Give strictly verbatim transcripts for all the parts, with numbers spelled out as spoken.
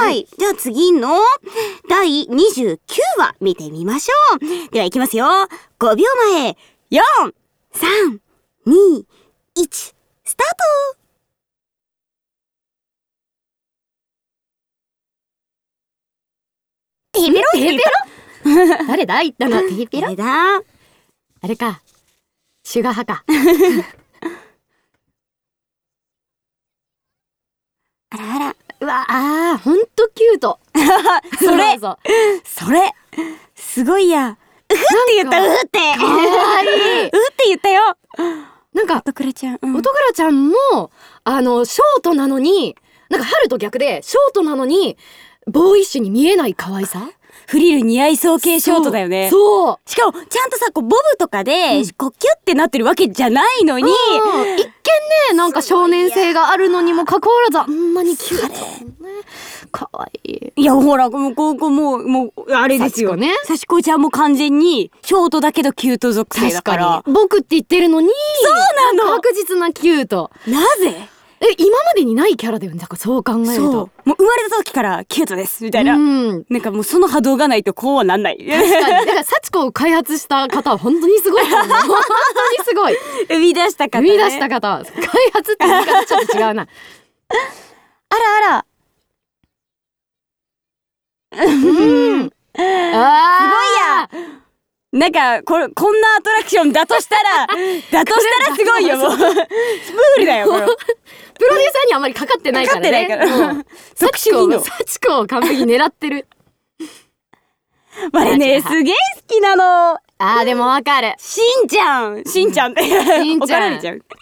はい、じゃあ次のだいにじゅうきゅうわ見てみましょう。ではいきますよ。ごびょうまえ、よん、さん、に、いち、スタート。テヘペロテヘペロ誰だ言ったの？テヘペロ？ 誰だ？ あれか、シュガ派か。 あらあら、 うわあー、ほんとキュート。 それそうそれすごいや。うふって言った。うふってかわいい。 うふって言ったよ。 なんか音倉ちゃん、うん、 音倉ちゃんもあのショートなのに、なんか春と逆でショートなのにボーイッシュに見えない可愛さ。 フリル似合いそう系ショートだよね。 そう。 しかもちゃんとさ、こうボブとかで、うん、こうキュッてなってるわけじゃないのに、うん、 一見ね、なんか少年性があるのにもかかわらずあんなにキュート、ね、かわいい。 いやほら、もうここもうもうあれですよね。さしこちゃんも完全にショートだけどキュート属性だから。 確かに僕って言ってるのに、 そうなの。 確実なキュート。 なぜ？ え、今までにないキャラだよね。だからそう考えると、 そうもう生まれた時からキュートですみたいな、うん、なんかもうその波動がないとこうはなんない。 確かに。だから幸子を開発した方は本当にすごいと思う。本当にすごい。 生み出した方、ね、 生み出した方。開発って言い方ちょっと違うな。 あらあら。うん。あー、すごいや。なんかこれこんなアトラクションだとしたらだとしたらすごいよ。もうスプールだよこれ。 プロデューサーにあんまりかかってないからね。かかってないから。 特殊技能。 幸子を完璧に狙ってる。 あれね、すげえ好きなの。 あー、でもわかる。 しんちゃん、しんちゃんってしんちゃん怒られちゃう。ん？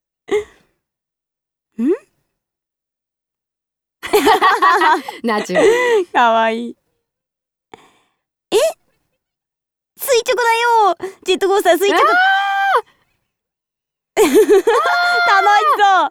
ナチュかわいい。え？垂直だよ。ジェットコースター垂直。楽しそう。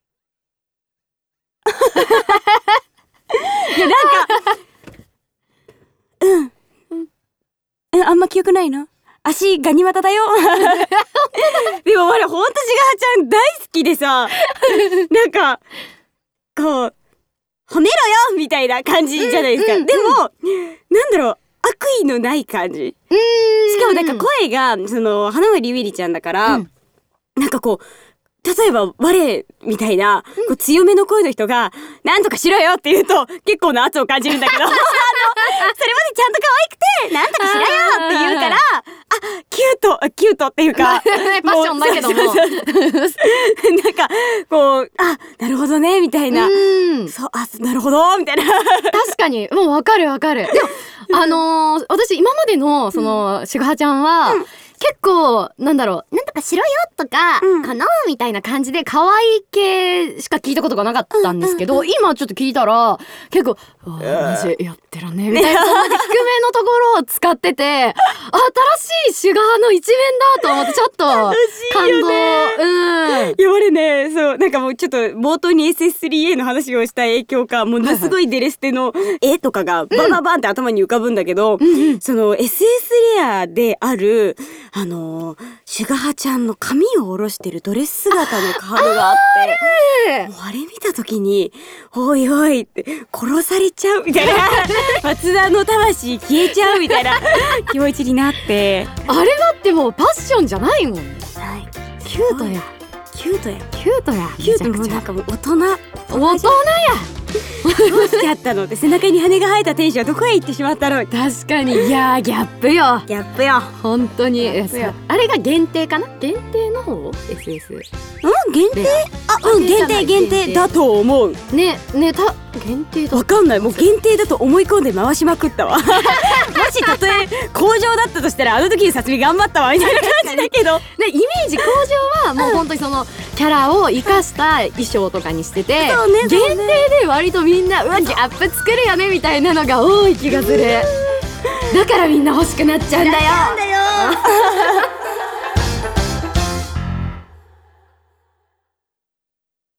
いやなんかうんえあんま記憶ないの？足ガニ股だよ。でも俺ほんとしがはちゃん大好きでさ、なんかこう褒めろよみたいな感じじゃないですか。でもなんだろう、悪意のない感じ。しかもなんか声がその花森ゆいりちゃんだから、うん、なんかこう例えば我みたいな、うん、こう強めの声の人がなんとかしろよって言うと結構な圧を感じるんだけどあのそれまでちゃんと可愛くてなんとかしろよって言うから、あキュートキュートっていうかパッションだけどもなんかこうあなるほどねみたいな、うんそうあなるほどみたいな確かにもうわかるわかる。でもあのー、私今までのそのしがはちゃんは、うん結構なんだろうなんとかしろよとか、うん、かなみたいな感じで可愛い系しか聞いたことがなかったんですけど、うんうんうん、今ちょっと聞いたら結構マジやってらねみたいな低めのところを使ってて新しいシュガーの一面だと思ってちょっと感動。うんいや俺ねそうなんかもうちょっと冒頭に エスエススリーエー の話をした影響かものすごいデレステの絵とかがバンバンバンって頭に浮かぶんだけど、うん、その エスエス レアであるあのー、シュガハちゃんの髪を下ろしてるドレス姿のカードがあってあ, もうあれ見た時においおいって殺されちゃうみたいな松田の魂消えちゃうみたいな気持ちになってあれだってもうパッションじゃないもん。はいキュートやキュートやキュートやキュートもなんかもう大人大人やどうしちゃったのって背中に羽が生えた天使はどこへ行ってしまったの。 確かにいやーギャップよギャップよ本当に。あれが限定かな限定の方 エスエスうん限定あうん限定限定だと思うねねた限定だわかんないもう限定だと思い込んで回しまくったわもしたとえ工場だったとしたらあの時にさつみ頑張ったわみたいな感じだけどねイメージ工場はもう本当にそのキャラを生かした衣装とかにしてて、そうね、限定で割とみんなうわギャップ作るよねみたいなのが多い気がする。だからみんな欲しくなっちゃうんだよ。